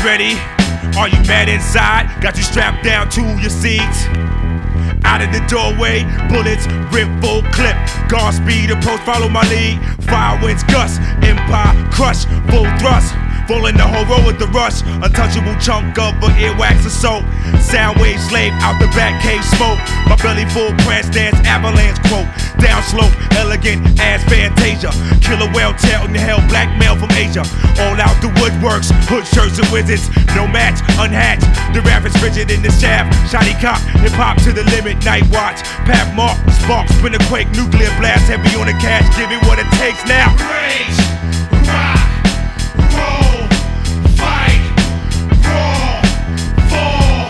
ready? Are you mad inside? Got you strapped down to your seats. Out of the doorway, bullets rip full clip. Guard speed approach, follow my lead. Fire winds gust, empire crush, full thrust. Falling the whole road with the rush. Untouchable chunk of a earwax assault. Sound wave slave out the back cave smoke. My belly full prance dance avalanche quote. Down slope, elegant ass Fantasia. Killer whale tail in the hell, black male from Asia. All out the woodworks, hood shirts and wizards. No match, unhatched. The rap is rigid in the shaft. Shiny cop, hip hop to the limit. Night watch, Pat Mark, spark, spin a quake, nuclear blast. Heavy on the cash, give it what it takes now. Rage, rock, roll, fight, roar, fall,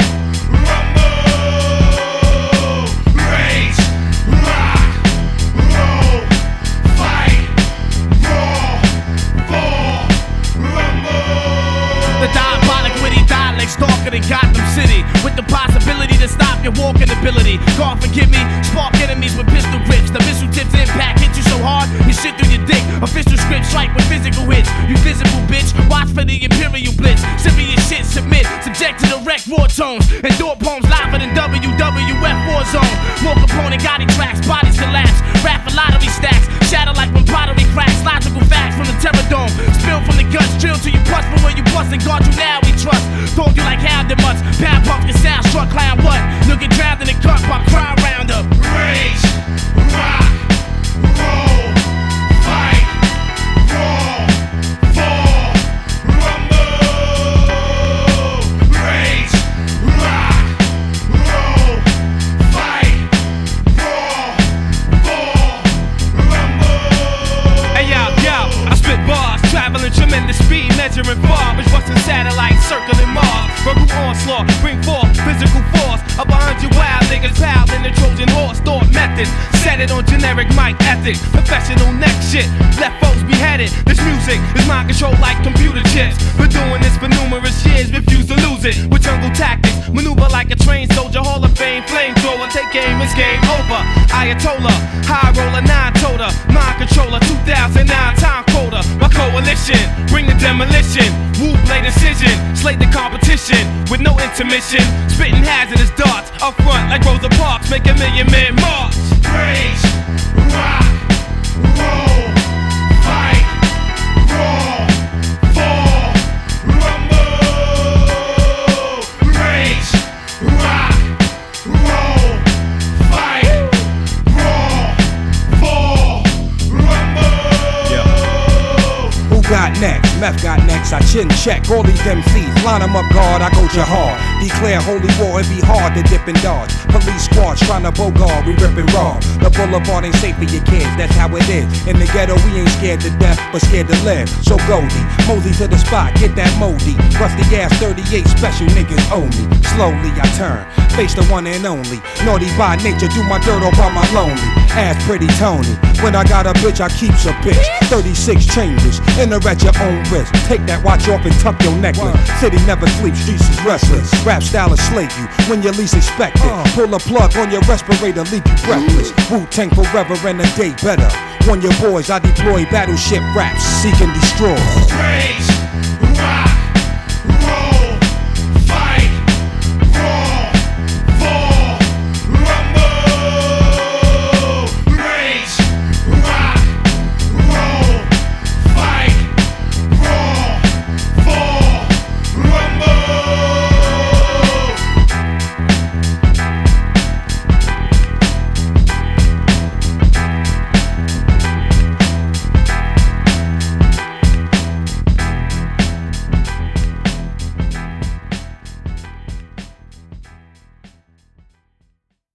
rumble. Rage, rock, roll, fight, roar, fall, rumble. The diabolic witty dialect stalking in Gotham City, with the possibility to stop your walking ability. God forgive me, spark enemies with pistol grips. The missile tips impact hit you so hard, you shit through your dick. Official script strike with physical hits. You visible bitch, watch for the Imperial Blitz. Serious shit, submit, subject to the wreck war tones. And door poems live in WWF war zone. More component Gotti tracks, bodies collapse. Rap for lottery stacks, shatter like when pottery cracks. Logical facts from the terror dome. Spill from the guts, drill till you bust. But when you bust and guard you now we trust. Told you like how the mutts. Pound pumpkin sound struck clown what? You'll get drowned in the cut by crime roundup. Rage, rock, roll, fight, roar, fall, rumble. Rage, rock, roll, fight, roar, fall, rumble. Hey yo, I spit bars, traveling tremendous speed, measuring far, which busting satellites, circling Mars. Verbal onslaught, bring forth physical force. Up 100 wild niggas piled in the Trojan horse. Thought method, set it on generic mic ethics. Professional neck shit, let folks beheaded. This music is mind control like computer chips. Been doing this for numerous years, refuse to lose it. With jungle tactics, maneuver like a trained soldier. Hall of Fame, flamethrower, take aim, it's game over. Ayatollah, high roller, 9-toter, mind controller, 2009 time quota. My coalition, bring the demolition. Wu blade incision, slay the competition with no intermission. Spitting hazardous darts up front like Rosa Parks, make a million men march. Rage, rock, roll, fight, roar, fall, rumble. Rage, rock, roll, fight, roar, fall, rumble. Who got next? Meth got next, I chin check all these MCs, line them up guard, I go jihad. Declare holy war, it be hard to dip and dodge. Police squads trying to bogard, we rip and raw. The boulevard ain't safe for your kids, that's how it is. In the ghetto we ain't scared to death, but scared to live. So Goldie, mosey to the spot, get that moldy. Rusty ass 38 special niggas owe me. Slowly I turn, face the one and only. Naughty by nature, do my dirt all by my lonely. Ass pretty Tony, when I got a bitch I keeps a bitch. 36 chambers, enter at your own risk. Take that watch off and tuck your necklace. City never sleeps, streets is restless. Rap style will slay you when you least expect it. Pull a plug on your respirator, leave you breathless. Wu-Tang forever and a day better. On your boys, I deploy battleship raps, seek and destroy. Rage,